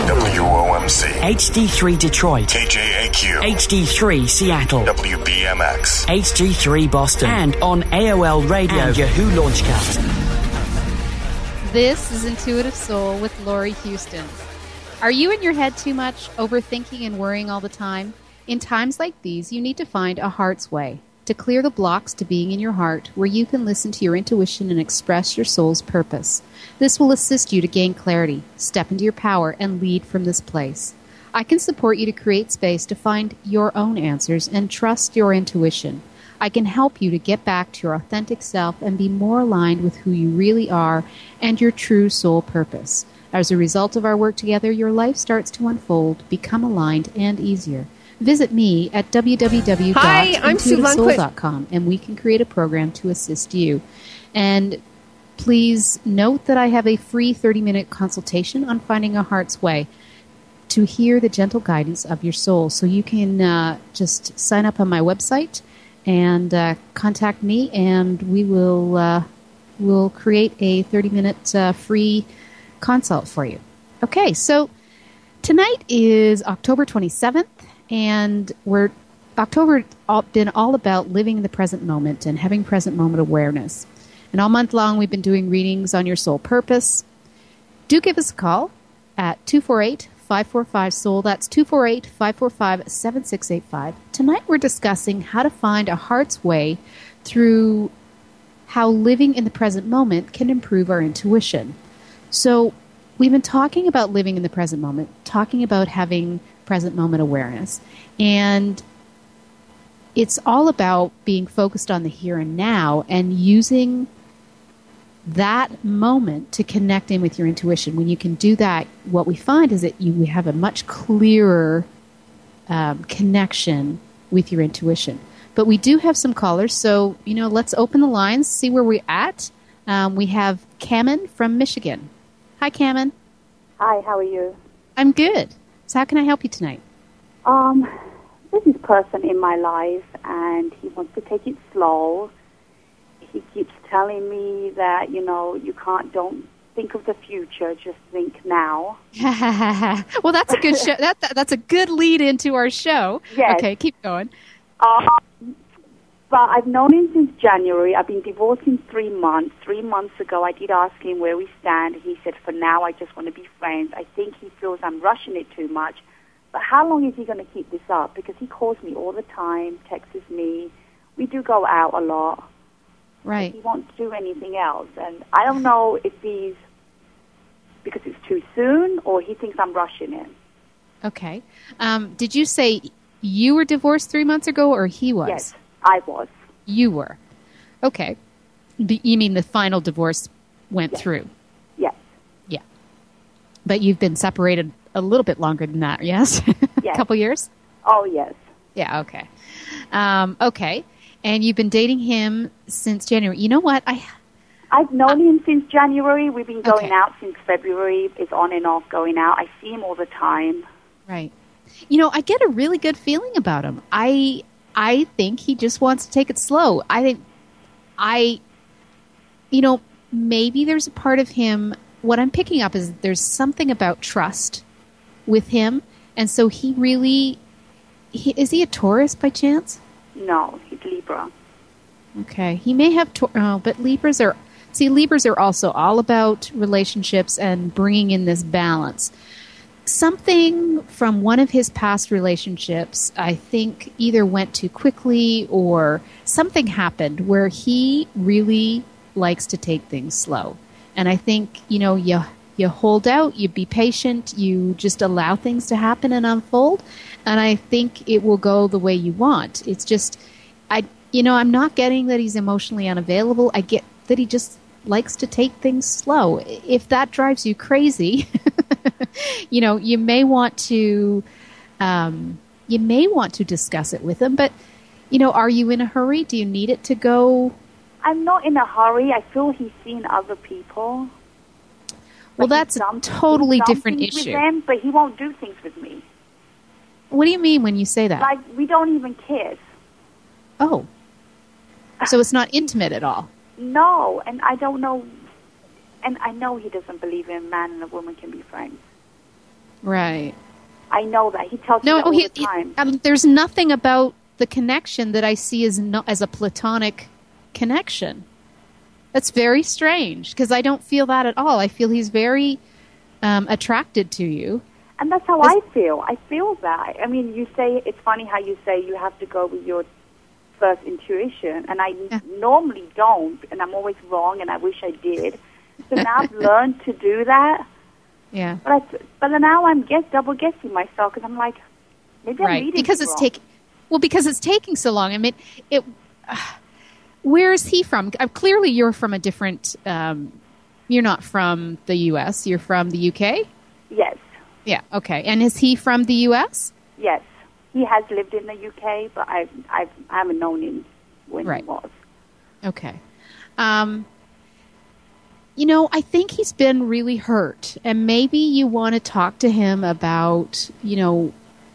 WOMC. HD3 Detroit. KJAQ. HD3 Seattle. WBMX. HD3 Boston. And on AOL Radio and Yahoo Launchcast. This is Intuitive Soul with Laurie Houston. Are you in your head too much, overthinking and worrying all the time? In times like these, you need to find a heart's way to clear the blocks to being in your heart, where you can listen to your intuition and express your soul's purpose. This will assist you to gain clarity, step into your power, and lead from this place. I can support you to create space to find your own answers and trust your intuition. I can help you to get back to your authentic self and be more aligned with who you really are and your true soul purpose. As a result of our work together, your life starts to unfold, become aligned, and easier. Visit me at www.intuitivesoul.com and we can create a program to assist you. And please note that I have a free 30-minute consultation on finding a heart's way to hear the gentle guidance of your soul. So you can just sign up on my website and contact me, and we will create a 30-minute free consult for you. Okay, so tonight is October 27th. And October been all about living in the present moment and having present moment awareness. And all month long, we've been doing readings on your soul purpose. Do give us a call at 248-545-SOUL. That's 248-545-7685. Tonight, we're discussing how to find a heart's way through how living in the present moment can improve our intuition. So we've been talking about living in the present moment, talking about having present moment awareness. And it's all about being focused on the here and now and using that moment to connect in with your intuition. When you can do that, what we find is that you have a much clearer connection with your intuition. But we do have some callers, so let's open the lines, see where we're at. We have Cameron from Michigan. Hi, Cameron. Hi, how are you? I'm good. So how can I help you tonight? There's this person in my life, and he wants to take it slow. He keeps telling me that, don't think of the future, just think now. Well, that's a good show. That's a good lead into our show. Yes. Okay, keep going. But I've known him since January. I've been divorced in 3 months. 3 months ago, I did ask him where we stand. He said, for now, I just want to be friends. I think he feels I'm rushing it too much. But how long is he going to keep this up? Because he calls me all the time, texts me. We do go out a lot. Right. He won't do anything else. And I don't know if he's, because it's too soon, or he thinks I'm rushing it. Okay. Did you say you were divorced 3 months ago, or he was? Yes. I was. You were. Okay. You mean the final divorce went through? Yes. Yeah. But you've been separated a little bit longer than that, yes? Yes. A couple years? Oh, yes. Yeah, okay. Okay. And you've been dating him since January. You know what? I've known him since January. We've been going out since February. It's on and off going out. I see him all the time. Right. I get a really good feeling about him. I think he just wants to take it slow. Maybe there's a part of him, what I'm picking up is there's something about trust with him. And so is he a Taurus by chance? No, he's Libra. Okay. He may have, but Libras are also all about relationships and bringing in this balance. Something from one of his past relationships, I think, either went too quickly or something happened where he really likes to take things slow. And I think, you hold out, you be patient, you just allow things to happen and unfold, and I think it will go the way you want. It's just, I'm not getting that he's emotionally unavailable. I get that he just likes to take things slow. If that drives you crazy, you may want to discuss it with him. But are you in a hurry? Do you need it to go? I'm not in a hurry. I feel he's seen other people. Well, that's a totally different issue. With them, but he won't do things with me. What do you mean when you say that? Like, we don't even kiss. Oh. So it's not intimate at all? No, and I don't know. And I know he doesn't believe in a man and a woman can be friends. Right. I know that. He tells me that all the time. There's nothing about the connection that I see as a platonic connection. That's very strange because I don't feel that at all. I feel he's very attracted to you. And that's how I feel. I feel that. I mean, you say, it's funny how you say you have to go with your first intuition, and I normally don't, and I'm always wrong, and I wish I did. So now I've learned to do that. Yeah. But now I'm double guessing myself because I'm like, maybe I'm reading because it it's wrong. Because it's taking so long. I mean, where is he from? Clearly, you're from a different. You're not from the U.S. You're from the UK. Yes. Yeah. Okay. And is he from the U.S.? Yes. He has lived in the UK, but I haven't known him when he was. Okay. You know, I think he's been really hurt, and maybe you want to talk to him about, you know,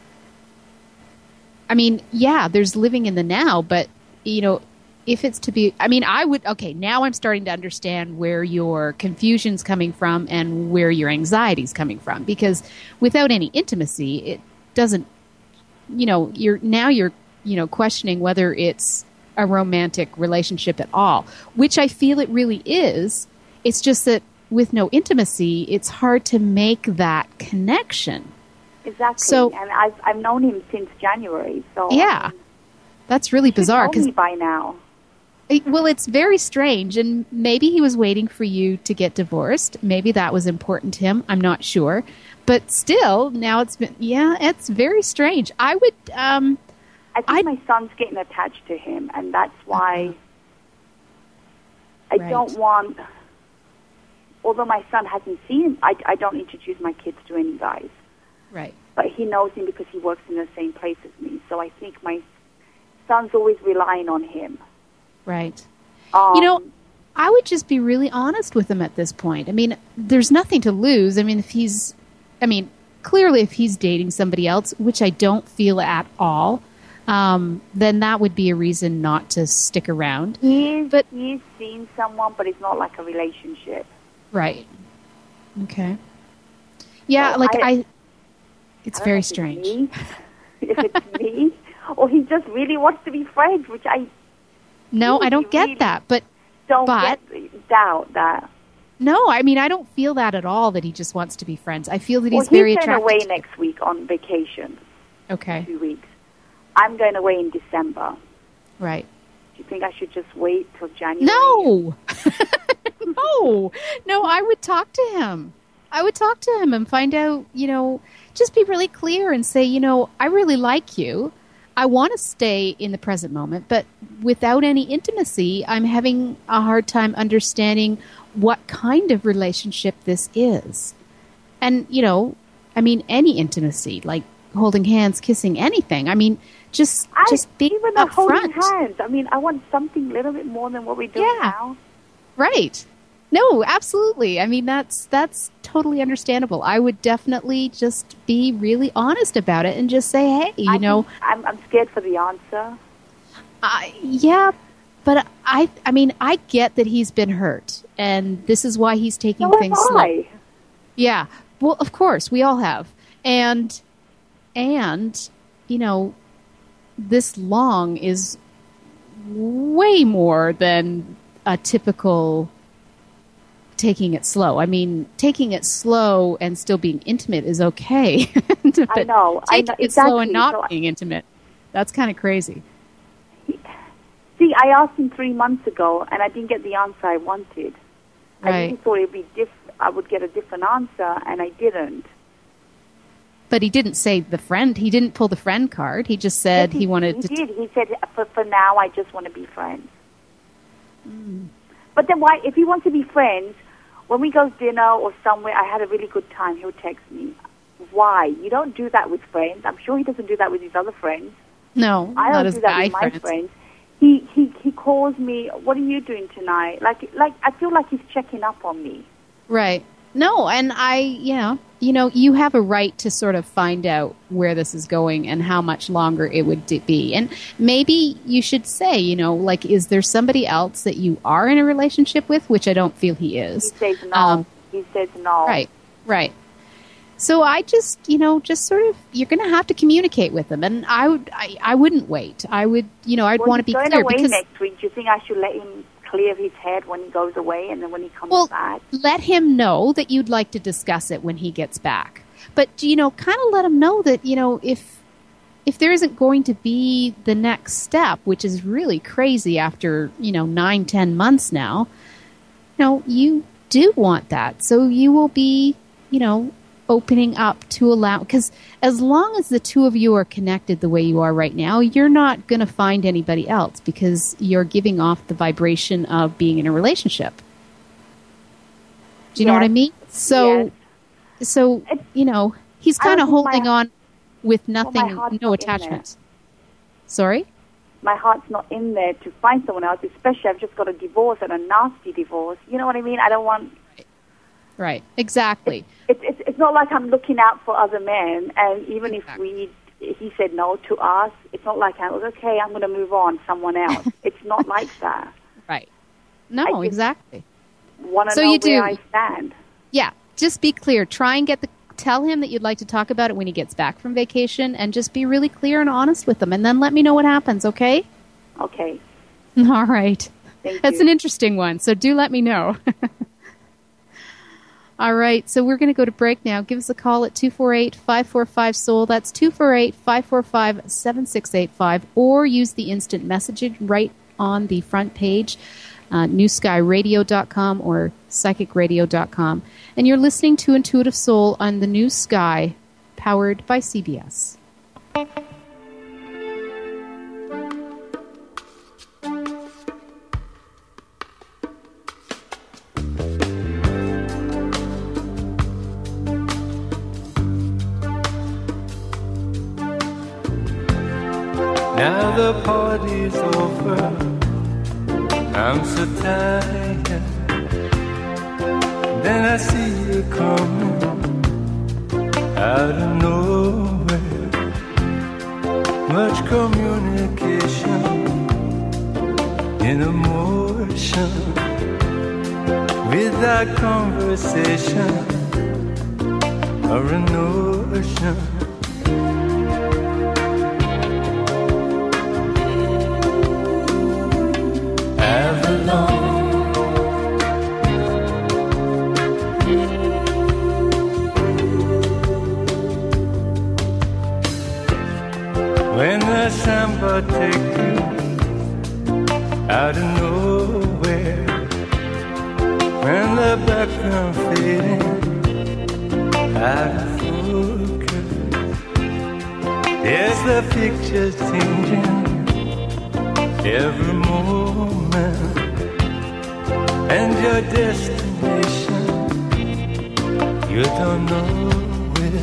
I mean, yeah, there's living in the now, but, you know, if it's to be, I mean, now I'm starting to understand where your confusion's coming from and where your anxiety's coming from, because without any intimacy, it doesn't, you know, you're, you know, questioning whether it's a romantic relationship at all, which I feel it really is. It's just that with no intimacy, it's hard to make that connection. Exactly. So, and I've known him since January. So yeah, that's really bizarre. Because by now. Well, it's very strange, and maybe he was waiting for you to get divorced. Maybe that was important to him. I'm not sure, but still, now it's very strange. I would. I think my son's getting attached to him, and that's why I don't want. Although my son hasn't seen him, I don't introduce my kids to any guys. Right. But he knows him because he works in the same place as me. So I think my son's always relying on him. Right. You know, I would just be really honest with him at this point. I mean, there's nothing to lose. I mean, clearly if he's dating somebody else, which I don't feel at all, then that would be a reason not to stick around. He's seen someone, but it's not like a relationship. Right. Okay. Yeah, so it's very strange. If it's me, or he just really wants to be friends, which I... No, I don't get that, but... doubt that. No, I mean, I don't feel that at all, that he just wants to be friends. I feel that he's very attracted. He's going away next week on vacation. Okay. 2 weeks. I'm going away in December. Right. Do you think I should just wait till January? No! No, I would talk to him. I would talk to him and find out, you know, just be really clear and say, you know, I really like you. I want to stay in the present moment, but without any intimacy, I'm having a hard time understanding what kind of relationship this is. And, you know, I mean, any intimacy, like holding hands, kissing, anything. I mean, just being even up holding front. hands. I mean, I want something a little bit more than what we do now. Right. No, absolutely. I mean, that's totally understandable. I would definitely just be really honest about it and just say, hey, you know. I'm scared for the answer. Yeah, but I mean, I get that he's been hurt, and this is why he's taking things slow. Yeah. Well, of course, we all have. And you know, this long is way more than a typical taking it slow. I mean, taking it slow and still being intimate is okay. I know. Taking it slow and not being intimate, that's kind of crazy. See, I asked him 3 months ago, and I didn't get the answer I wanted. Right. I really thought it'd be I would get a different answer, and I didn't. But he didn't say the friend. He didn't pull the friend card. He just said he wanted to... He did. He said, for now, I just want to be friends. But then why, if he wants to be friends, when we go dinner or somewhere, I had a really good time, he'll text me. Why? You don't do that with friends. I'm sure he doesn't do that with his other friends. No, I not don't as do that guy with my friends. friends. He calls me, what are you doing tonight? Like I feel like he's checking up on me. Right. No, and you know, you have a right to sort of find out where this is going and how much longer it would be. And maybe you should say, you know, like, is there somebody else that you are in a relationship with, which I don't feel he is. He says no. He says no. Right. So I just, just sort of, you're going to have to communicate with them. And I wouldn't wait. I would, I'd want to be going clear. Away because next week. Do you think I should let him clear his head when he goes away and then when he comes back? Let him know that you'd like to discuss it when he gets back. But, kind of let him know that, if there isn't going to be the next step, which is really crazy after, 9-10 months now, you do want that. So you will be, opening up to allow, because as long as the two of you are connected the way you are right now, you're not going to find anybody else because you're giving off the vibration of being in a relationship. Do you know what I mean? So, he's kind of holding on with nothing, no attachment. Sorry? My heart's not in there to find someone else, especially I've just got a divorce and a nasty divorce. You know what I mean? I don't want... Right, exactly. It's not like I'm looking out for other men, and even if he said no to us, it's not like I was, okay, I'm going to move on, someone else. It's not like that. Right. No, exactly. Want to know where I stand. Yeah, just be clear. Try and tell him that you'd like to talk about it when he gets back from vacation, and just be really clear and honest with him, and then let me know what happens, okay? Okay. All right. Thank That's you. an interesting one, so do let me know. All right, so we're going to go to break now. Give us a call at 248-545-SOUL. That's 248-545-7685. Or use the instant messaging right on the front page, newskyradio.com or psychicradio.com. And you're listening to Intuitive Soul on the New Sky, powered by CBS. Now the party's over, I'm so tired. Then I see you coming out of nowhere. Much communication in emotion, without conversation or a notion. When the samba take you out of nowhere, when the background fading out of focus, there's the pictures changing every moment, and your destination you don't know where.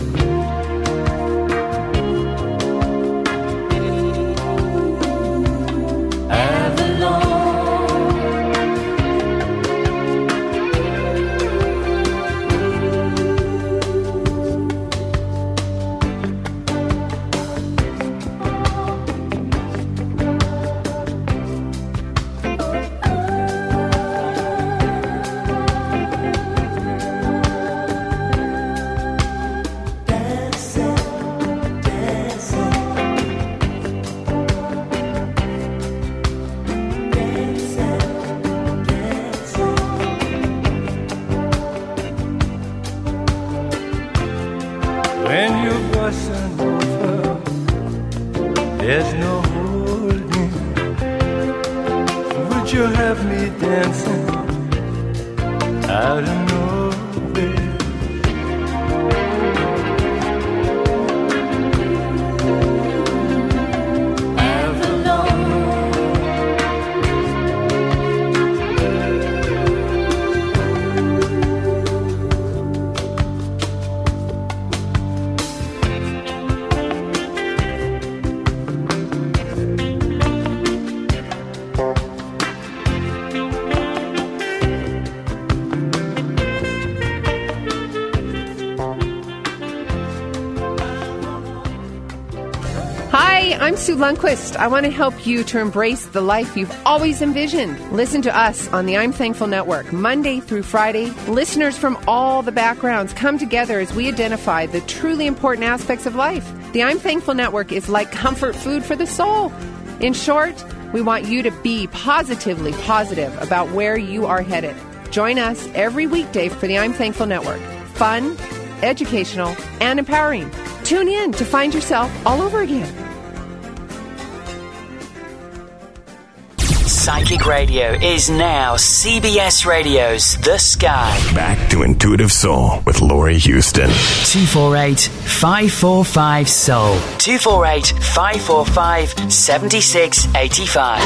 When you bustin' over, there's no holding. Would you have me dancing out of nowhere? Hey, I'm Sue Lundquist. I want to help you to embrace the life you've always envisioned. Listen to us on the I'm Thankful Network, Monday through Friday. Listeners from all the backgrounds come together as we identify the truly important aspects of life. The I'm Thankful Network is like comfort food for the soul. In short, we want you to be positively positive about where you are headed. Join us every weekday for the I'm Thankful Network. Fun, educational, and empowering. Tune in to find yourself all over again. Psychic Radio is now CBS Radio's The Sky. Back to Intuitive Soul with Laurie Houston. 248-545-SOUL. 248-545-7685.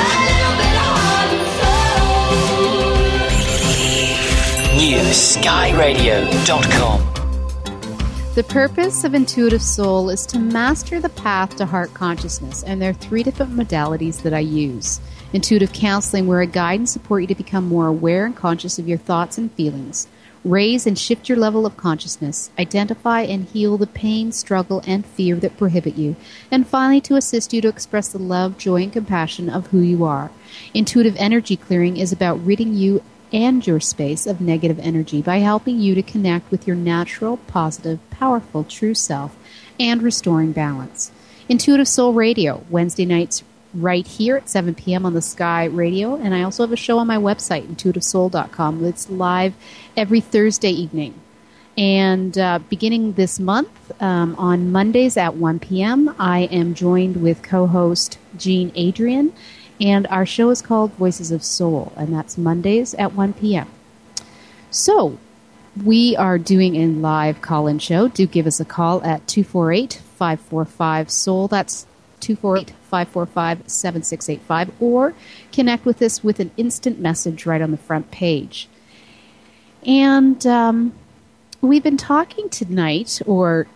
NewSkyRadio.com. The purpose of Intuitive Soul is to master the path to heart consciousness, and there are 3 different modalities that I use. Intuitive counseling, where I guide and support you to become more aware and conscious of your thoughts and feelings. Raise and shift your level of consciousness. Identify and heal the pain, struggle, and fear that prohibit you. And finally, to assist you to express the love, joy, and compassion of who you are. Intuitive energy clearing is about ridding you and your space of negative energy by helping you to connect with your natural, positive, powerful, true self and restoring balance. Intuitive Soul Radio, Wednesday nights right here at 7 p.m. on the Sky Radio, and I also have a show on my website, intuitivesoul.com. It's live every Thursday evening. And beginning this month, on Mondays at 1 p.m., I am joined with co-host Jean Adrian, and our show is called Voices of Soul, and that's Mondays at 1 p.m. So, we are doing a live call-in show. Do give us a call at 248-545-SOUL. That's 248-545-7685, or connect with us with an instant message right on the front page. And we've been talking tonight, or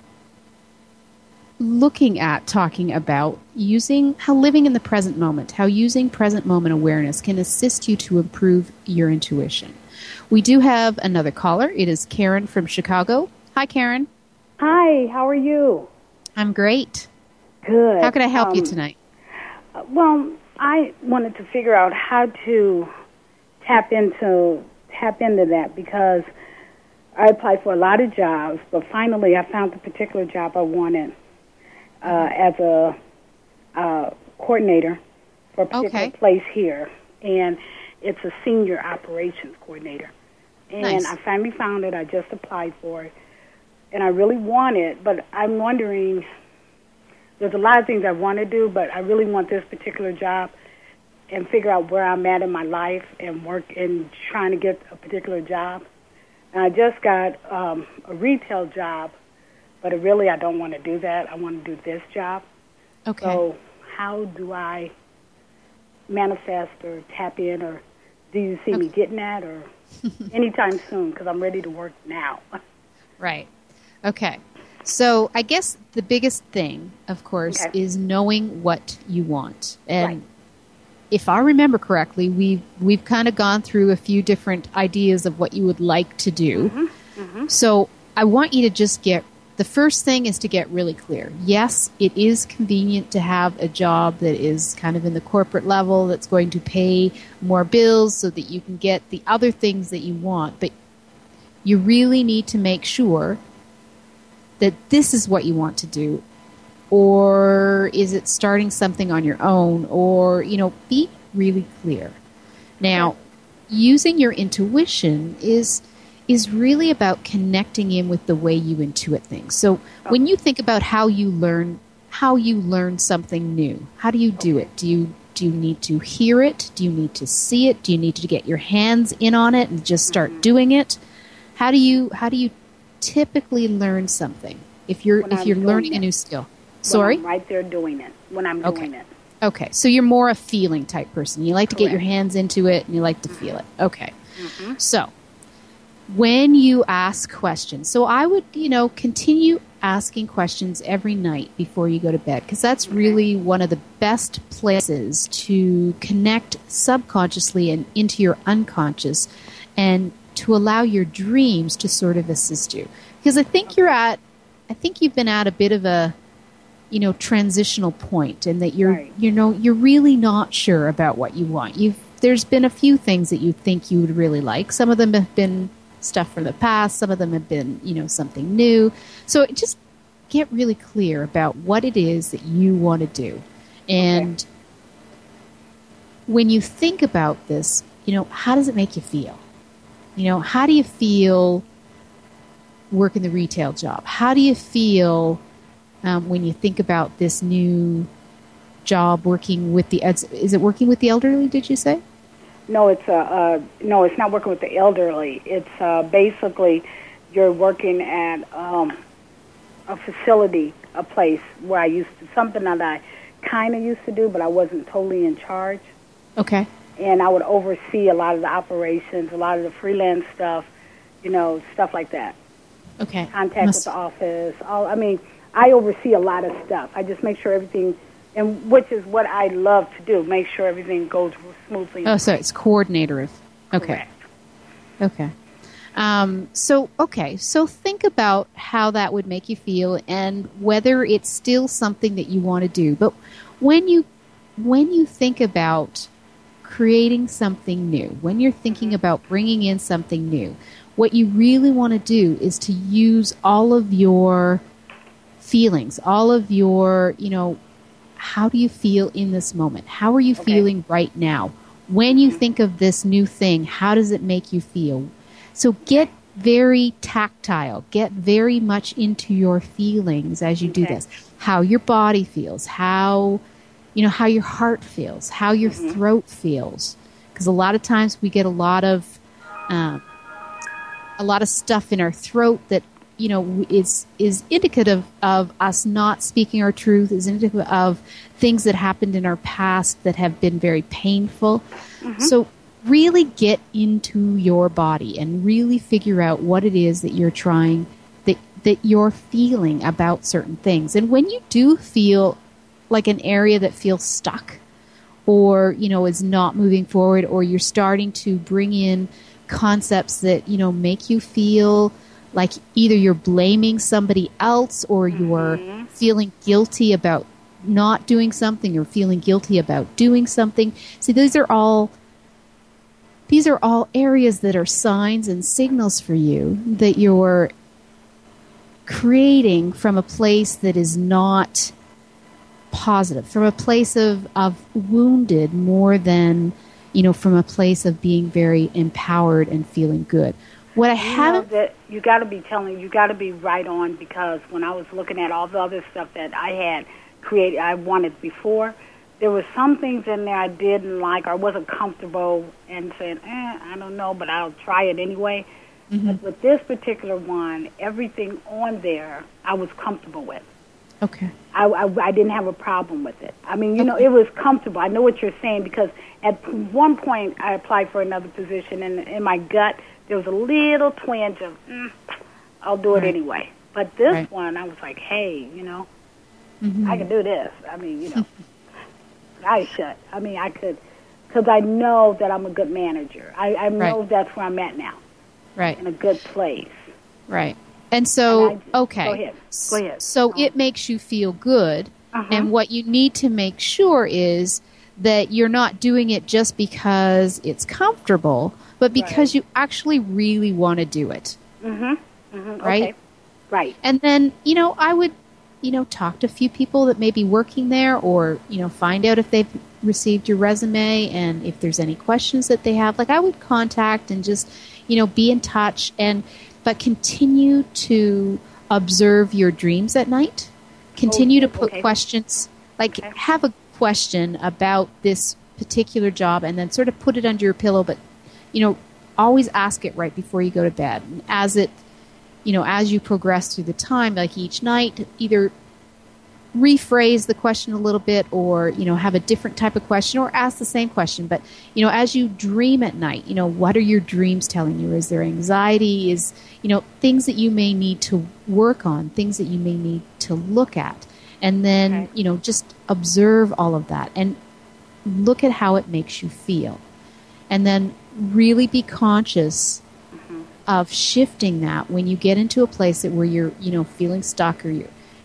looking at talking about how living in the present moment, how using present moment awareness can assist you to improve your intuition. We do have another caller. It is Karen from Chicago. Hi, Karen. Hi, how are you? I'm great. Good. How can I help you tonight? Well, I wanted to figure out how to tap into that, because I applied for a lot of jobs, but finally I found the particular job I wanted as a coordinator for a particular place here, and it's a senior operations coordinator. And nice. I finally found it. I just applied for it, and I really want it, but I'm wondering, there's a lot of things I want to do, but I really want this particular job and figure out where I'm at in my life and work and trying to get a particular job. And I just got a retail job, but I don't want to do that. I want to do this job. Okay. So how do I manifest or tap in, or do you see me getting that, or anytime soon, because I'm ready to work now. Right. Okay. So I guess the biggest thing, of course, is knowing what you want. And if I remember correctly, we've kind of gone through a few different ideas of what you would like to do. Mm-hmm. Mm-hmm. So I want you to just the first thing is to get really clear. Yes, it is convenient to have a job that is kind of in the corporate level, that's going to pay more bills so that you can get the other things that you want. But you really need to make sure that this is what you want to do, or is it starting something on your own, or, be really clear. Now, using your intuition is really about connecting in with the way you intuit things. So when you think about how you learn something new, how do you do it? Do you need to hear it? Do you need to see it? Do you need to get your hands in on it and just start doing it? How do you typically learn something if you're learning a new skill? Sorry? When I'm right there doing it. When I'm doing it. Okay. So you're more a feeling type person. You like to get your hands into it and you like to feel it. Okay. Mm-hmm. So when you ask questions, so I would, continue asking questions every night before you go to bed, because that's really one of the best places to connect subconsciously and into your unconscious, and to allow your dreams to sort of assist you. Because I think you've been at a bit of a transitional point, and that you're, Right. you're really not sure about what you want. There's been a few things that you think you would really like. Some of them have been stuff from the past. Some of them have been, something new. So just get really clear about what it is that you want to do. And when you think about this, how does it make you feel? How do you feel working the retail job? How do you feel when you think about this new job working with is it working with the elderly, did you say? No, it's not working with the elderly. It's basically you're working at a facility, a place where I used to, something that I kind of used to do, but I wasn't totally in charge. Okay. And I would oversee a lot of the operations, a lot of the freelance stuff, stuff like that. Okay. Contact with the office. I oversee a lot of stuff. I just make sure everything, and which is what I love to do, make sure everything goes smoothly. Oh, so it's coordinator. Okay. Correct. Okay. So think about how that would make you feel and whether it's still something that you want to do. But when you think about creating something new, when you're thinking about bringing in something new, what you really want to do is to use all of your feelings, all of your, how do you feel in this moment? How are you feeling right now? When you think of this new thing, how does it make you feel? So get very tactile, get very much into your feelings as you do this. How your body feels, how your heart feels, how your throat feels. Because a lot of times we get a lot of stuff in our throat that is indicative of us not speaking our truth, is indicative of things that happened in our past that have been very painful. So really get into your body and really figure out what it is that you're trying, that you're feeling about certain things. And when you do feel like an area that feels stuck or, is not moving forward, or you're starting to bring in concepts that, make you feel like either you're blaming somebody else or you're feeling guilty about not doing something or feeling guilty about doing something. See, these are all areas that are signs and signals for you that you're creating from a place that is not positive, from a place of wounded more than, from a place of being very empowered and feeling good. What I haven't... that you got to be right on, because when I was looking at all the other stuff that I had created, I wanted before, there were some things in there I didn't like or wasn't comfortable and said, I don't know, but I'll try it anyway. But with this particular one, everything on there I was comfortable with. Okay. I didn't have a problem with it. It was comfortable. I know what you're saying, because at one point I applied for another position, and in my gut there was a little twinge of, I'll do it anyway. But this one, I was like, hey, I can do this. I should. I could, because I know that I'm a good manager. I know that's where I'm at now. Right. In a good place. Right. And so, And okay. Go ahead. So it makes you feel good. And what you need to make sure is that you're not doing it just because it's comfortable, but because you actually really want to do it. Right? Okay. Right. And then, I would, talk to a few people that may be working there, or, find out if they've received your resume and if there's any questions that they have. Like, I would contact and just, be in touch, but continue to observe your dreams at night. Continue to put questions, have a question about this particular job and then sort of put it under your pillow, but, always ask it right before you go to bed. And as you progress through the time, like each night, either rephrase the question a little bit or, have a different type of question or ask the same question. But, as you dream at night, what are your dreams telling you? Is there anxiety? Is, things that you may need to work on, things that you may need to look at. And then, just observe all of that and look at how it makes you feel. And then really be conscious of shifting that when you get into a place that where you're, feeling stuck or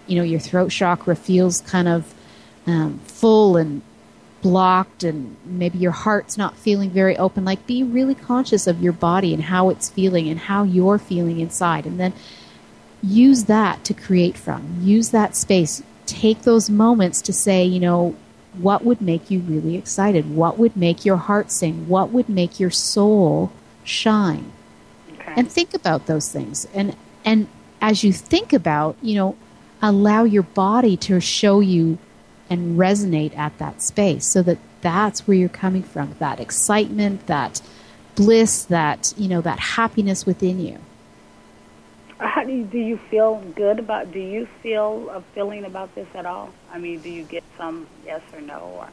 your throat chakra feels kind of full and blocked, and maybe your heart's not feeling very open. Like, be really conscious of your body and how it's feeling and how you're feeling inside, and then use that to create from. Use that space. Take those moments to say, what would make you really excited? What would make your heart sing? What would make your soul shine? Okay. And think about those things. And as you think about, allow your body to show you and resonate at that space, so that that's where you're coming from, that excitement, that bliss, that happiness within you. How do you feel good about? Do you feel a feeling about this at all? I mean, do you get some yes or no? Or?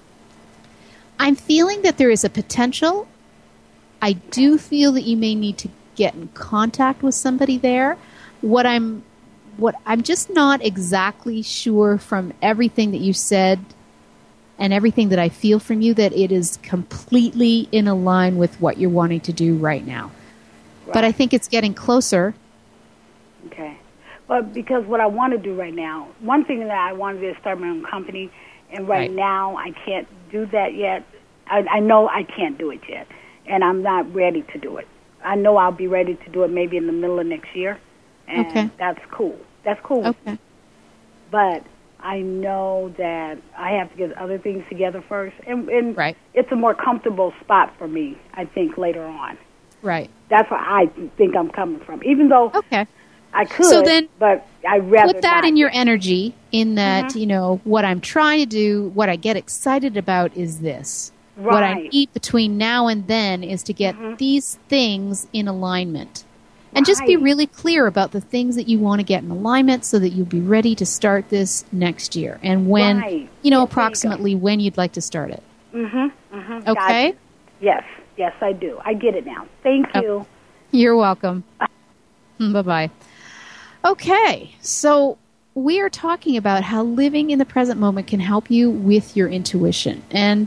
I'm feeling that there is a potential. I do feel that you may need to get in contact with somebody there. What I'm just not exactly sure from everything that you said and everything that I feel from you, that it is completely in a line with what you're wanting to do right now. Right. But I think it's getting closer. Okay. Well, because what I want to do right now, one thing that I wanted to start my own company, and right now I can't do that yet. I know I can't do it yet, and I'm not ready to do it. I know I'll be ready to do it maybe in the middle of next year, and that's cool. That's cool with me. But I know that I have to get other things together first, and it's a more comfortable spot for me, I think, later on. Right. That's where I think I'm coming from, even though I could, so then but I'd rather put that not. in your energy, in that, what I'm trying to do, what I get excited about is this. Right. What I need between now and then is to get these things in alignment. And just be really clear about the things that you want to get in alignment, so that you'll be ready to start this next year. And when, approximately when you'd like to start it. Okay? Yes, I do. I get it now. Thank you. You're welcome. Bye-bye. Okay, so we are talking about how living in the present moment can help you with your intuition. And,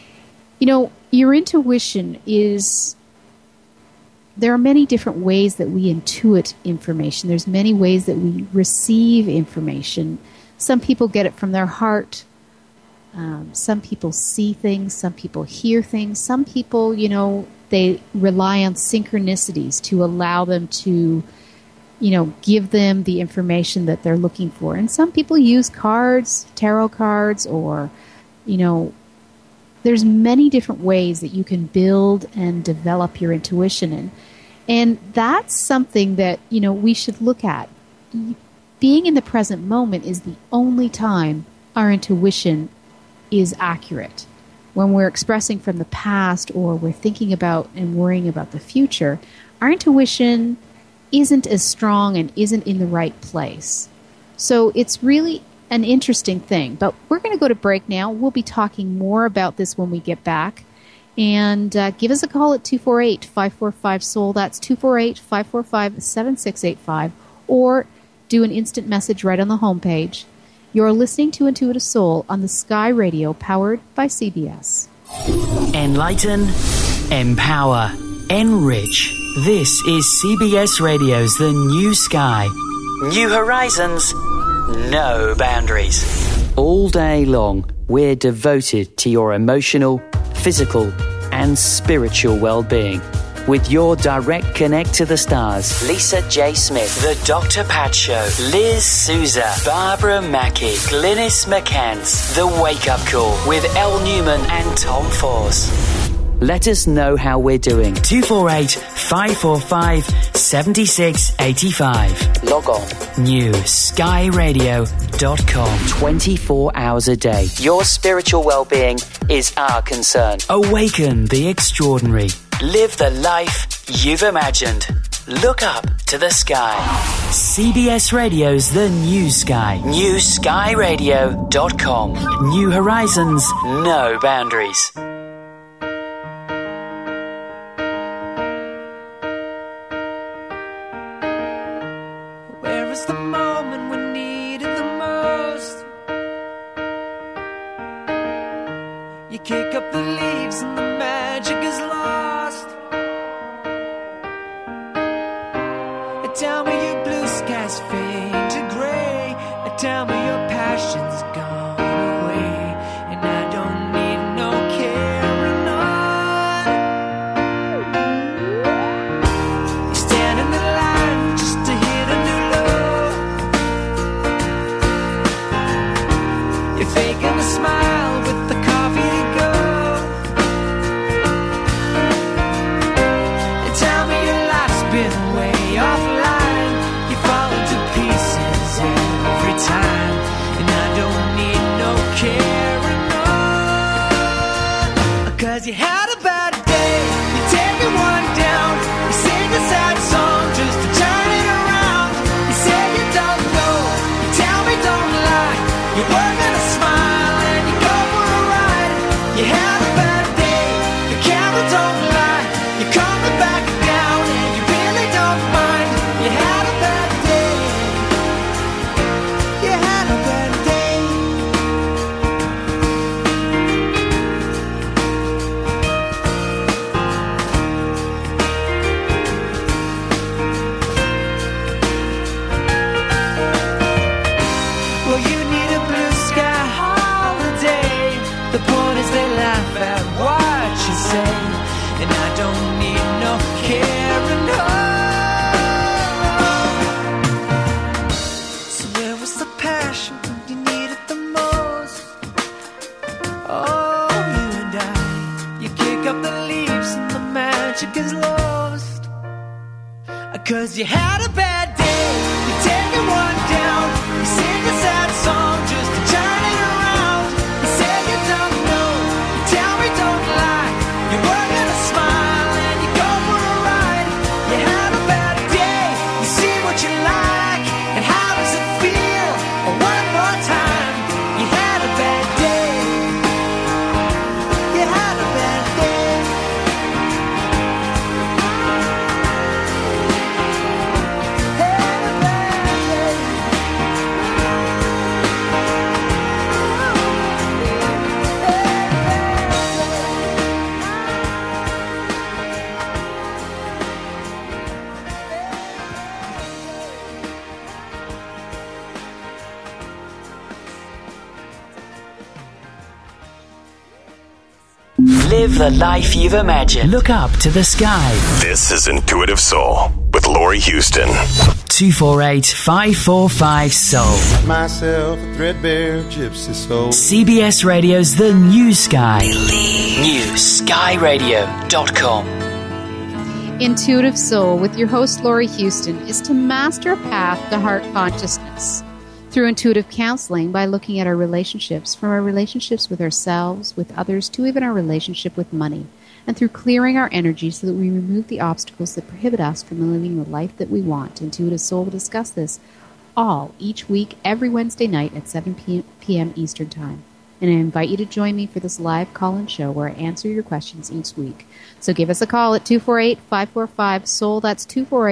your intuition is... There are many different ways that we intuit information. There's many ways that we receive information. Some people get it from their heart. Some people see things. Some people hear things. Some people, they rely on synchronicities to allow them to, give them the information that they're looking for. And some people use cards, tarot cards, or, there's many different ways that you can build and develop your intuition in. And that's something that, we should look at. Being in the present moment is the only time our intuition is accurate. When we're expressing from the past, or we're thinking about and worrying about the future, our intuition isn't as strong and isn't in the right place. So it's really an interesting thing. But we're going to go to break now. We'll be talking more about this when we get back. And give us a call at 248-545-SOUL. That's 248-545-7685. Or do an instant message right on the homepage. You're listening to Intuitive Soul on the Sky Radio, powered by CBS. Enlighten, empower, enrich. This is CBS Radio's The New Sky. New horizons, no boundaries. All day long, we're devoted to your emotional, physical, and spiritual well-being. With your direct connect to the stars, Lisa J. Smith, The Dr. Pat Show, Liz Souza, Barbara Mackey, Glynis McCants, The Wake Up Call with Elle Newman and Tom Force. Let us know how we're doing. 248-545-7685. Log on. newskyradio.com. 24 hours a day. Your spiritual well-being is our concern. Awaken the extraordinary. Live the life you've imagined. Look up to the sky. CBS Radio's The New Sky. newskyradio.com. New horizons, no boundaries. Where is the moment we needed the most? You kick up the leaves and the magic is lost. Tell me your blue skies fade to gray. tell me your passion's gone away, and I don't need no carrying on. You stand in the line just to hit a new low. You're faking a smile with the coffee to go. And tell me your life's been way offline. You fall into pieces every time, and I don't need no carrying on. 'Cause you had a bad day, you take it one down, you sing a sad song just to turn it around. You say you don't know, you tell me don't lie, you're working a smile and you go for a ride. You had a bad day, the camera don't lie, you're coming back down and you really don't mind. You had a bad day, you had a bad day. Well, you need a blue sky holiday. The point is they laugh at what you say, and I don't need no carrying on. So where was the passion when you needed the most? Oh, you and I, you kick up the leaves and the magic is lost. 'Cause you had a bad day, you take it one down, you sing a sad song just to turn it around. You say you don't know, you tell me don't lie, you're working a smile and you go for a ride. You had a bad day, you see what you like, and how does it feel? One more time, you had a bad day, you had a bad day. Live the life you've imagined. Look up to the sky. This is Intuitive Soul with Laurie Houston. 248-545-SOUL. Myself a threadbare gypsy soul. CBS Radio's The New Sky. NewSkyRadio.com. Intuitive Soul with your host Laurie Houston is to master a path to heart consciousness through intuitive counseling by looking at our relationships, from our relationships with ourselves, with others, to even our relationship with money, and through clearing our energy so that we remove the obstacles that prohibit us from living the life that we want. Intuitive Soul will discuss this all each week, every Wednesday night at 7 p.m. Eastern Time. And I invite you to join me for this live call-in show where I answer your questions each week. So give us a call at 248-545-SOUL. That's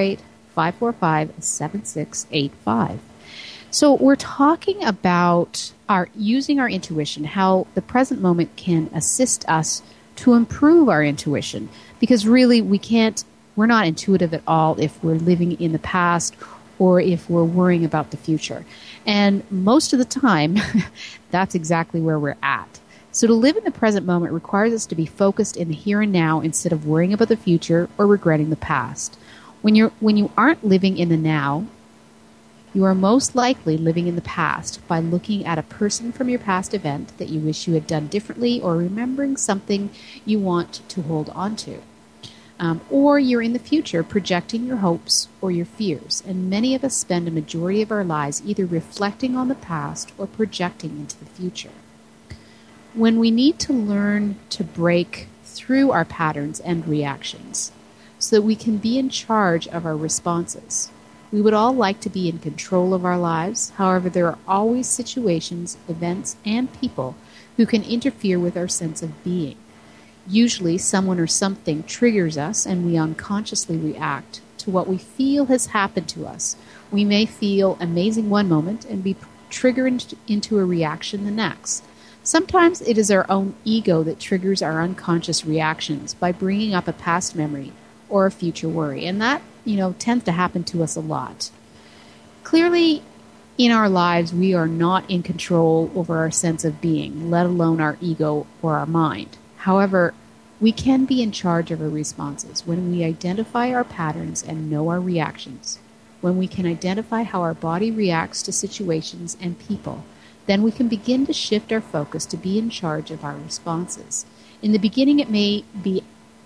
248-545-7685. So we're talking about using our intuition, how the present moment can assist us to improve our intuition. Because really we're not intuitive at all if we're living in the past or if we're worrying about the future. And most of the time, that's exactly where we're at. So to live in the present moment requires us to be focused in the here and now instead of worrying about the future or regretting the past. When you aren't living in the now, you are most likely living in the past by looking at a person from your past event that you wish you had done differently, or remembering something you want to hold on to. Or you're in the future projecting your hopes or your fears. And many of us spend a majority of our lives either reflecting on the past or projecting into the future. When we need to learn to break through our patterns and reactions so that we can be in charge of our responses. We would all like to be in control of our lives. However, there are always situations, events, and people who can interfere with our sense of being. Usually, someone or something triggers us, and we unconsciously react to what we feel has happened to us. We may feel amazing one moment and be triggered into a reaction the next. Sometimes it is our own ego that triggers our unconscious reactions by bringing up a past memory or a future worry, and that tends to happen to us a lot. Clearly, in our lives, we are not in control over our sense of being, let alone our ego or our mind. However, we can be in charge of our responses when we identify our patterns and know our reactions. When we can identify how our body reacts to situations and people, then we can begin to shift our focus to be in charge of our responses. In the beginning, it may be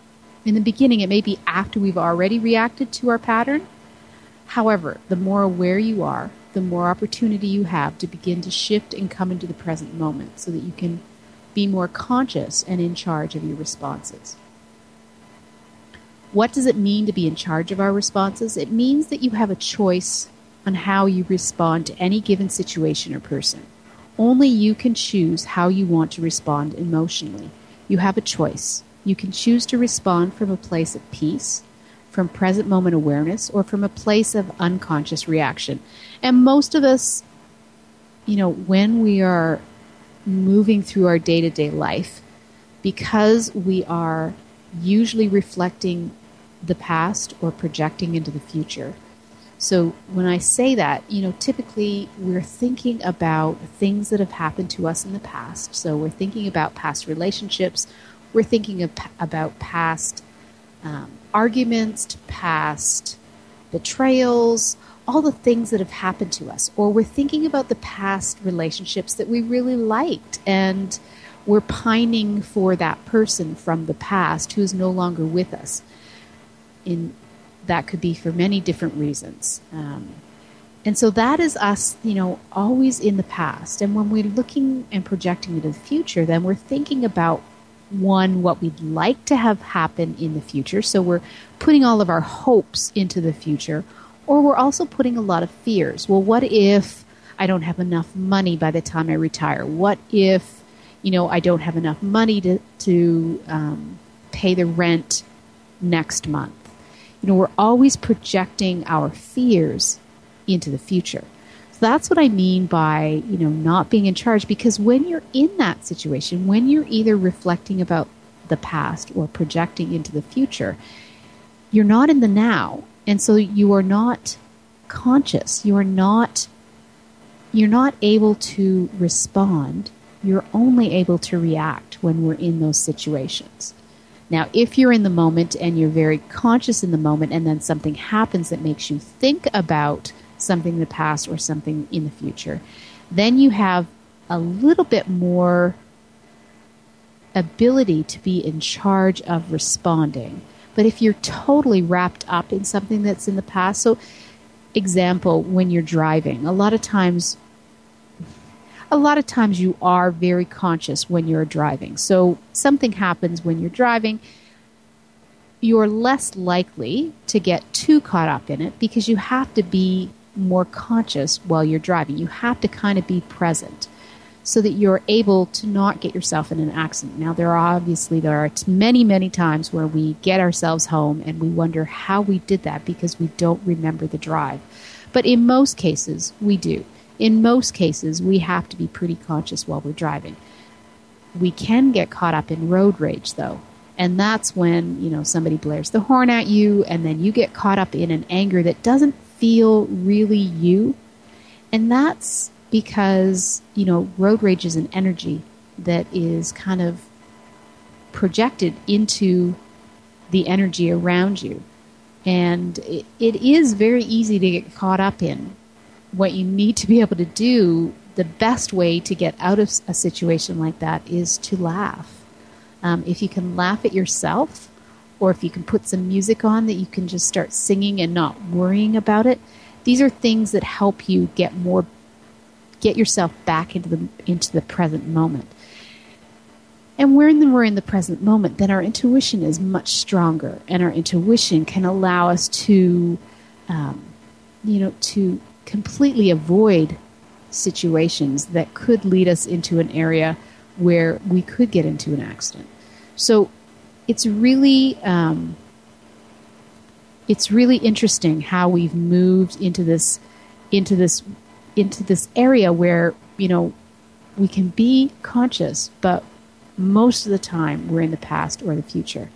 after we've already reacted to our pattern. However, the more aware you are, the more opportunity you have to begin to shift and come into the present moment so that you can be more conscious and in charge of your responses. What does it mean to be in charge of our responses? It means that you have a choice on how you respond to any given situation or person. Only you can choose how you want to respond emotionally. You have a choice. You can choose to respond from a place of peace, from present moment awareness, or from a place of unconscious reaction. And most of us, when we are moving through our day-to-day life, because we are usually reflecting the past or projecting into the future. So when I say that, typically we're thinking about things that have happened to us in the past. So we're thinking about past relationships. We're thinking about past arguments, past betrayals, all the things that have happened to us. Or we're thinking about the past relationships that we really liked, and we're pining for that person from the past who is no longer with us. That could be for many different reasons. And so that is us, always in the past. And when we're looking and projecting into the future, then we're thinking about, one, what we'd like to have happen in the future. So we're putting all of our hopes into the future. Or we're also putting a lot of fears. Well, what if I don't have enough money by the time I retire? What if, I don't have enough money to pay the rent next month? We're always projecting our fears into the future. So that's what I mean by, not being in charge, because when you're in that situation, when you're either reflecting about the past or projecting into the future, you're not in the now. And so you are not conscious. You're not able to respond. You're only able to react when we're in those situations. Now, if you're in the moment and you're very conscious in the moment, and then something happens that makes you think about something in the past or something in the future, then you have a little bit more ability to be in charge of responding. But if you're totally wrapped up in something that's in the past, so example, when you're driving, a lot of times you are very conscious when you're driving. So something happens when you're driving, you're less likely to get too caught up in it because you have to be more conscious while you're driving. You have to kind of be present so that you're able to not get yourself in an accident. Now, there are many, many times where we get ourselves home and we wonder how we did that because we don't remember the drive. But in most cases, we do. In most cases, we have to be pretty conscious while we're driving. We can get caught up in road rage, though. And that's when, somebody blares the horn at you, and then you get caught up in an anger that doesn't feel really you. And that's because, road rage is an energy that is kind of projected into the energy around you. And it is very easy to get caught up in. What you need to be able to do, the best way to get out of a situation like that is to laugh. If you can laugh at yourself, or if you can put some music on that you can just start singing and not worrying about it, these are things that help you get yourself back into the present moment. And when we're in the present moment, then our intuition is much stronger, and our intuition can allow us to, to completely avoid situations that could lead us into an area where we could get into an accident. So it's really interesting how we've moved into this area where we can be conscious, but most of the time we're in the past or the future.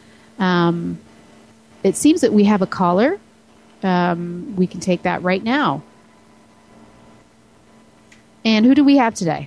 It seems that we have a caller. We can take that right now. And who do we have today?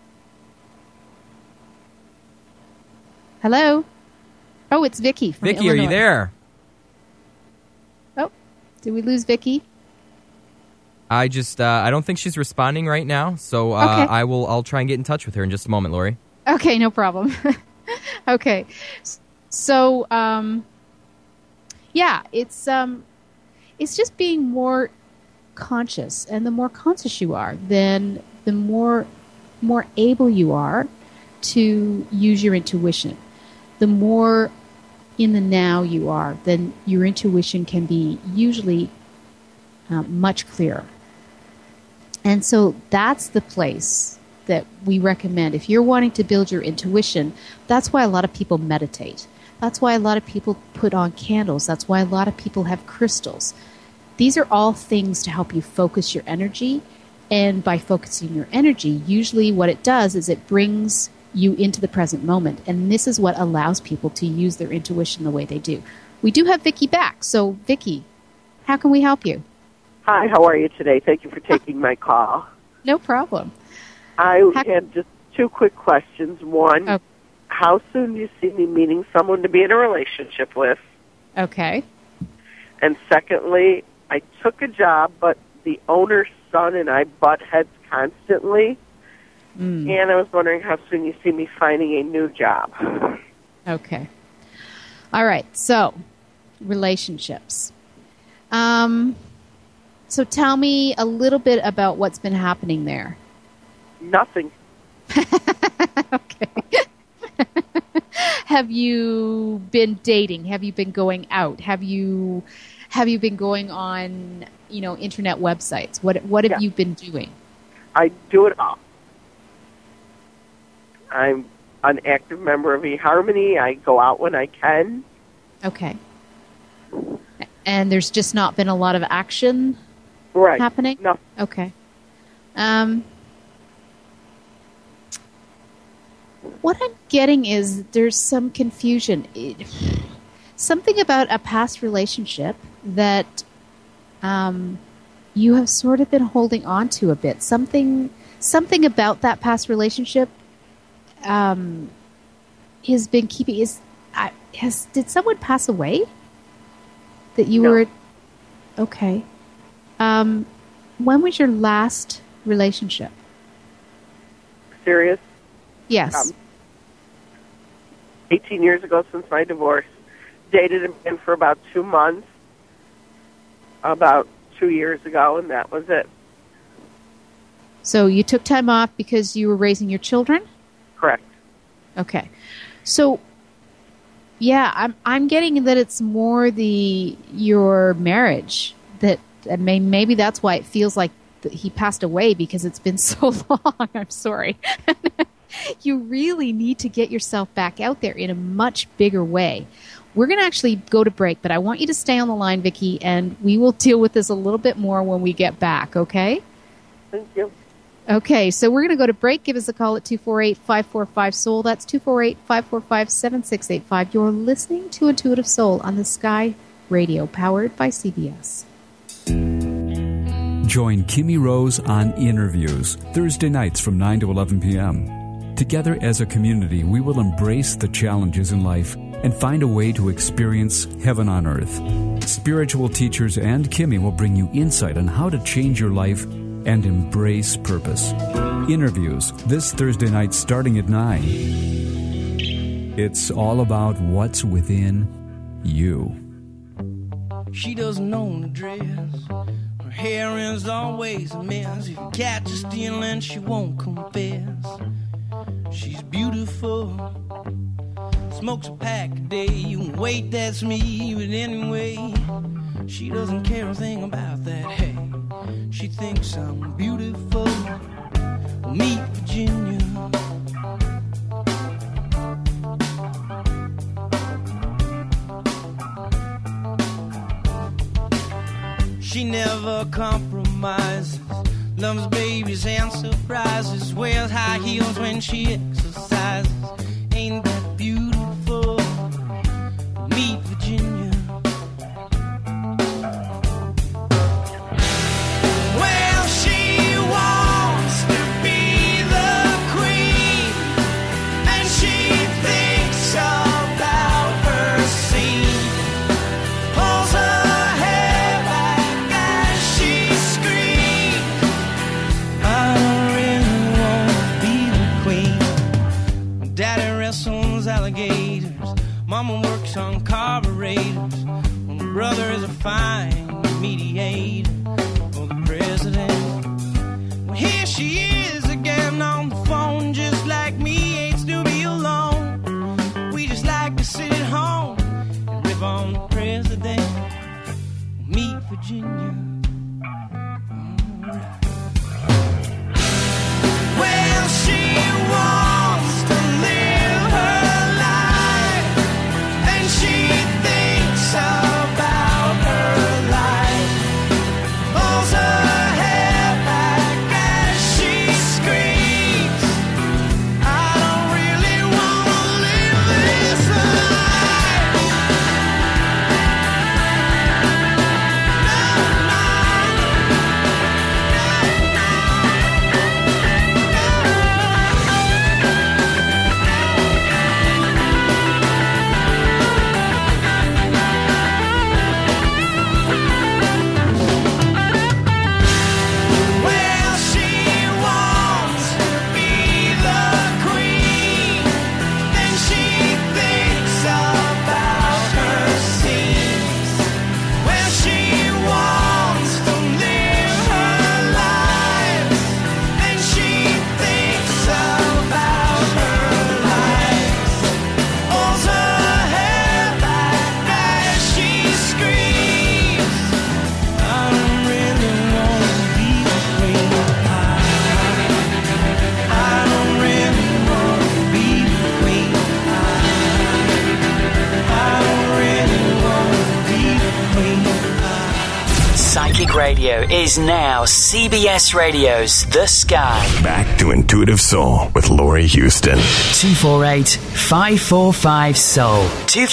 Hello? Oh, it's Vicky from Vicky, Illinois. are you there? Oh, did we lose Vicky? I don't think she's responding right now, so Okay. I'll try and get in touch with her in just a moment, Lori. Okay, no problem. Okay. So, yeah, it's just being more conscious, and the more conscious you are, then the more able you are to use your intuition. The more in the now you are, then your intuition can be usually much clearer. And so that's the place that we recommend. If you're wanting to build your intuition, that's why a lot of people meditate. That's why a lot of people put on candles. That's why a lot of people have crystals. These are all things to help you focus your energy. And by focusing your energy, usually what it does is it brings you into the present moment. And this is what allows people to use their intuition the way they do. We do have Vicky back. So, Vicky, how can we help you? Hi, how are you today? Thank you for taking my call. No problem. I had just two quick questions. One, how soon do you see me meeting someone to be in a relationship with? Okay. And secondly, I took a job, but the owner's son and I butt heads constantly. And I was wondering how soon you see me finding a new job. Okay. All right. So, relationships. So tell me a little bit about what's been happening there. Nothing. Okay. Have you been dating? Have you been going out? Have you been going on, internet websites? What have you been doing? I do it all. I'm an active member of eHarmony. I go out when I can. Okay. And there's just not been a lot of action happening? No. Okay. What I'm getting is there's some confusion. Something about a past relationship that you have sort of been holding on to a bit. Something about that past relationship has been keeping. Did someone pass away? That you were okay. When was your last relationship? Serious? Yes. 18 years ago since my divorce. Dated a man for about 2 months. About 2 years ago, and that was it. So you took time off because you were raising your children? Correct. Okay. So, yeah, I'm getting that it's more your marriage that maybe that's why it feels like he passed away, because it's been so long. I'm sorry. You really need to get yourself back out there in a much bigger way. We're going to actually go to break, but I want you to stay on the line, Vicky, and we will deal with this a little bit more when we get back, okay? Thank you. Okay, so we're going to go to break. Give us a call at 248-545-SOUL. That's 248-545-7685. You're listening to Intuitive Soul on the Sky Radio, powered by CBS. Join Kimmy Rose on Interviews, Thursday nights from 9 to 11 p.m. Together as a community, we will embrace the challenges in life and find a way to experience heaven on earth. Spiritual teachers and Kimmy will bring you insight on how to change your life and embrace purpose. Interviews this Thursday night starting at 9. It's all about what's within you. She doesn't own the dress. Her hair is always a mess. If you catch her stealing, she won't confess. She's beautiful. Smokes a pack a day. You can wait, that's me. But anyway, she doesn't care a thing about that. Hey, she thinks I'm beautiful. Meet Virginia. She never compromises. Loves babies and surprises. Wears high heels when she exercises. Ain't that beautiful? Meet Virginia. Well, she wants to be traitors. Well, the brothers are fine to mediate for the president. Well, here she is again on the phone, just like me, hates to be alone. We just like to sit at home and rip on the president. Meet Virginia. Well, she wants to live her life, and she thinks about her life. Pulls her hair back as she screams, I don't really want to live this life. Well, she wants to be the queen, then she thinks about her scenes. Well, she wants to live her life, then she thinks about her life. Pulls her hair back as she screams, I don't really want to be the queen. I don't really want to be the queen. I don't really want to be the queen. Psychic Radio is now CBS Radio's The Sky. Back to Intuitive Soul with Laurie Houston. 248-545-SOUL.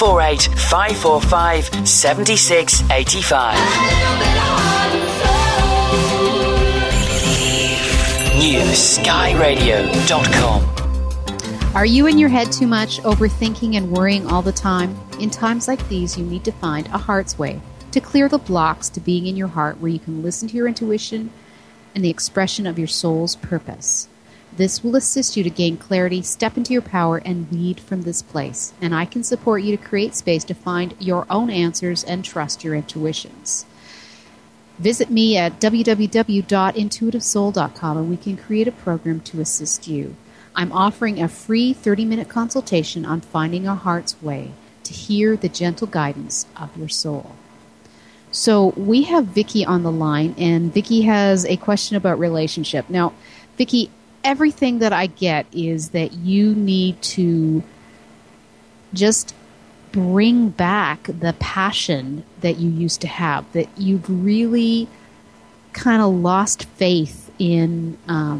248-545-7685. NewSkyRadio.com. Are you in your head too much, overthinking and worrying all the time? In times like these, you need to find a heart's way to clear the blocks to being in your heart, where you can listen to your intuition and the expression of your soul's purpose. This will assist you to gain clarity, step into your power, and lead from this place. And I can support you to create space to find your own answers and trust your intuitions. Visit me at www.intuitivesoul.com and we can create a program to assist you. I'm offering a free 30-minute consultation on finding our heart's way to hear the gentle guidance of your soul. So we have Vicki on the line, and Vicki has a question about relationship. Now, Vicki, everything that I get is that you need to just bring back the passion that you used to have, that you've really kind of lost faith in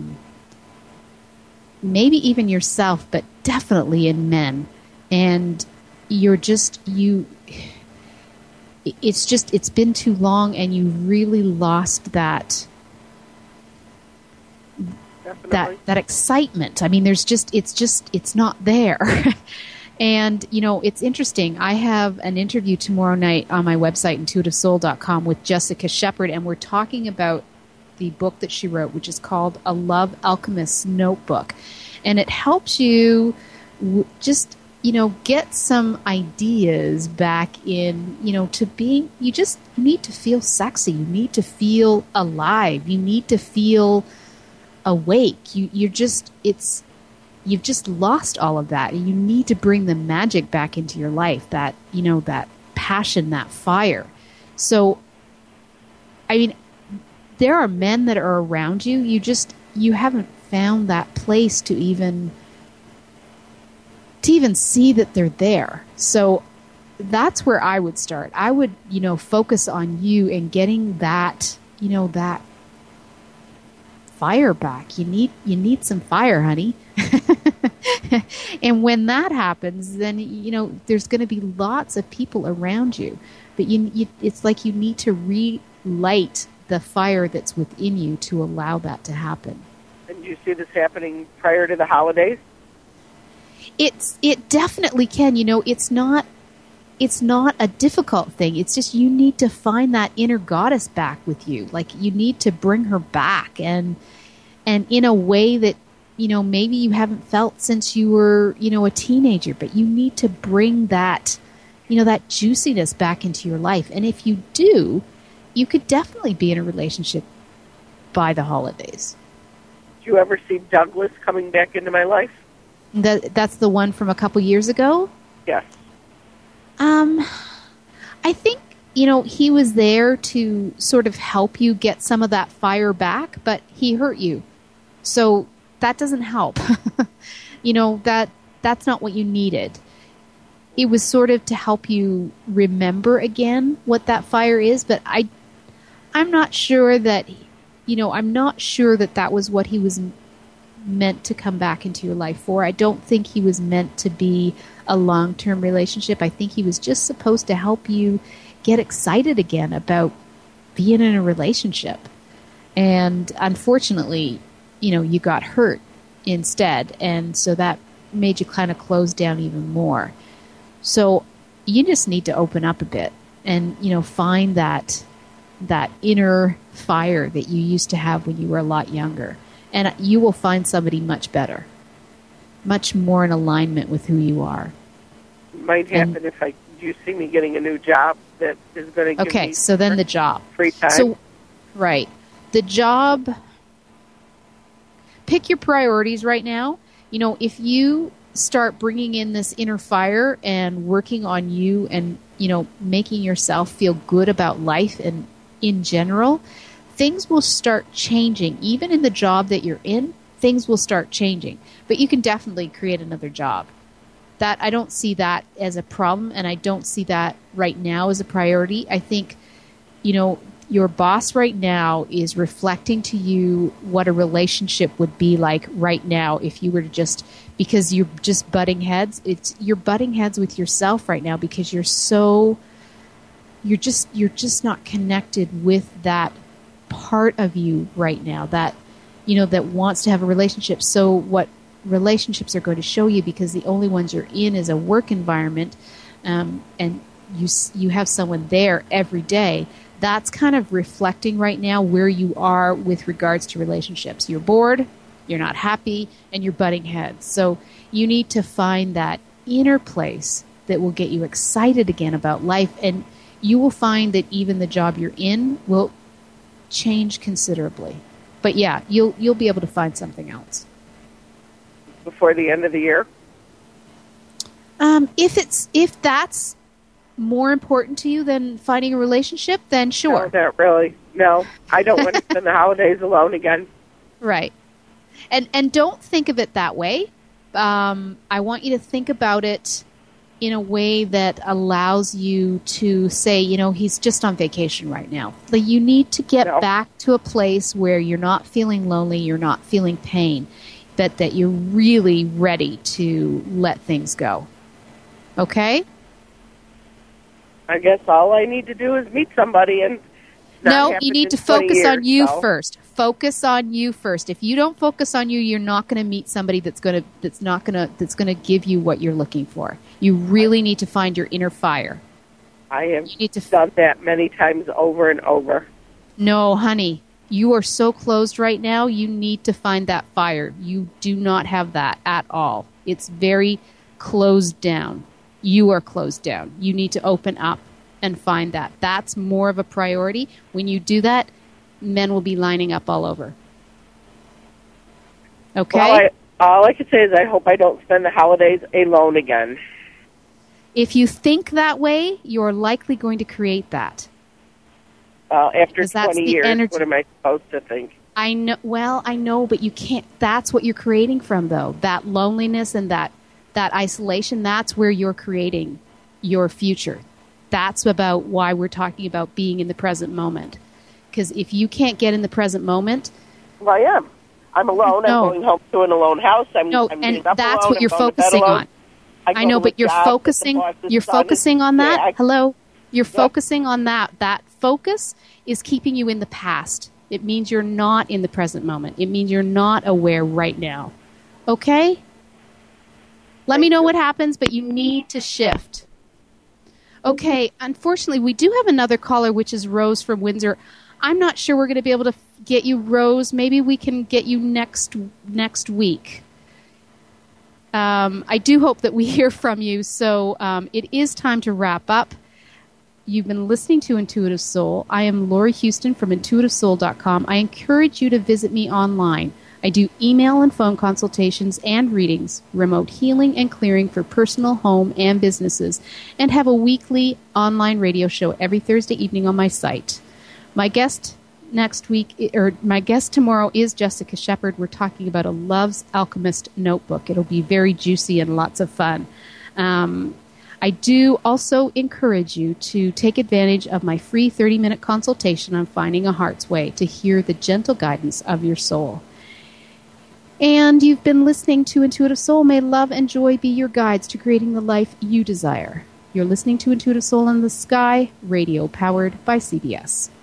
maybe even yourself, but definitely in men. And it's been too long, and you really lost that excitement. I mean, it's not there. And, it's interesting. I have an interview tomorrow night on my website, intuitivesoul.com, with Jessica Shepard, and we're talking about the book that she wrote, which is called A Love Alchemist's Notebook. And it helps you get some ideas back in, to being, you need to feel sexy. You need to feel alive. You need to feel awake. You've just lost all of that. And you need to bring the magic back into your life, that passion, that fire. So, I mean, there are men that are around you. You haven't found that place to even see that they're there. So that's where I would start. I would, focus on you and getting that, that fire back. You need some fire, honey. And when that happens, then, there's going to be lots of people around you. But it's like you need to relight the fire that's within you to allow that to happen. And do you see this happening prior to the holidays? It definitely can. It's not a difficult thing. It's just you need to find that inner goddess back with you. Like, you need to bring her back, and in a way that maybe you haven't felt since you were a teenager. But you need to bring that that juiciness back into your life. And if you do, you could definitely be in a relationship by the holidays. Do you ever see Douglas coming back into my life? That's the one from a couple years ago? Yes. I think, he was there to sort of help you get some of that fire back, but he hurt you. So that doesn't help. That's not what you needed. It was sort of to help you remember again what that fire is, but I'm not sure that, that was what he was meant to come back into your life for. I don't think he was meant to be a long-term relationship. I think he was just supposed to help you get excited again about being in a relationship. And unfortunately, you got hurt instead. And so that made you kind of close down even more. So you just need to open up a bit and, find that inner fire that you used to have when you were a lot younger. And you will find somebody much better, much more in alignment with who you are. Might happen if you see me getting a new job that is going to give me so then the job. Free time. So, right. The job, pick your priorities right now. If you start bringing in this inner fire and working on you and, making yourself feel good about life and in general, things will start changing. Even in the job that you're in, things will start changing. But you can definitely create another job. That I don't see that as a problem, and I don't see that right now as a priority. I think, your boss right now is reflecting to you what a relationship would be like right now if you were to because you're just butting heads. You're butting heads with yourself right now because you're just not connected with that part of you right now that, that wants to have a relationship. So what relationships are going to show you, because the only ones you're in is a work environment, and you have someone there every day, that's kind of reflecting right now where you are with regards to relationships. You're bored, you're not happy, and you're butting heads. So you need to find that inner place that will get you excited again about life, and you will find that even the job you're in will change considerably. But yeah, you'll be able to find something else before the end of the year. If that's more important to you than finding a relationship, then sure. No, not really. No, I don't want to spend the holidays alone again. Right. And don't think of it that way. I want you to think about it in a way that allows you to say, he's just on vacation right now. Like, you need to get back to a place where you're not feeling lonely, you're not feeling pain, that you're really ready to let things go. Okay? I guess all I need to do is meet somebody and no, you need to focus on you first. Focus on you first. If you don't focus on you, you're not going to meet somebody that's going to give you what you're looking for. You really need to find your inner fire. I have done that many times over and over. No, honey, you are so closed right now. You need to find that fire. You do not have that at all. It's very closed down. You are closed down. You need to open up and find that. That's more of a priority. When you do that, men will be lining up all over. Okay? Well, all I can say is I hope I don't spend the holidays alone again. If you think that way, you're likely going to create that. After 20 years, what am I supposed to think? I know. Well, I know, but you can't. That's what you're creating from, though. That loneliness and that isolation, that's where you're creating your future. That's about why we're talking about being in the present moment. Because if you can't get in the present moment... Well, I am. I'm alone. No. I'm going home to an alone house. I'm and that's what you're focusing on. I know, but you're focusing on that. Yeah, Hello? You're focusing on that. That focus is keeping you in the past. It means you're not in the present moment. It means you're not aware right now. Okay? Let me know what happens, but you need to shift. Okay, unfortunately, we do have another caller, which is Rose from Windsor. I'm not sure we're going to be able to get you, Rose. Maybe we can get you next week. I do hope that we hear from you. So it is time to wrap up. You've been listening to Intuitive Soul. I am Lori Houston from intuitivesoul.com. I encourage you to visit me online. I do email and phone consultations and readings, remote healing and clearing for personal, home, and businesses, and have a weekly online radio show every Thursday evening on my site. My guest tomorrow is Jessica Shepard. We're talking about a Love's Alchemist notebook. It'll be very juicy and lots of fun. I do also encourage you to take advantage of my free 30-minute consultation on finding a heart's way to hear the gentle guidance of your soul. And you've been listening to Intuitive Soul. May love and joy be your guides to creating the life you desire. You're listening to Intuitive Soul in the Sky, radio powered by CBS.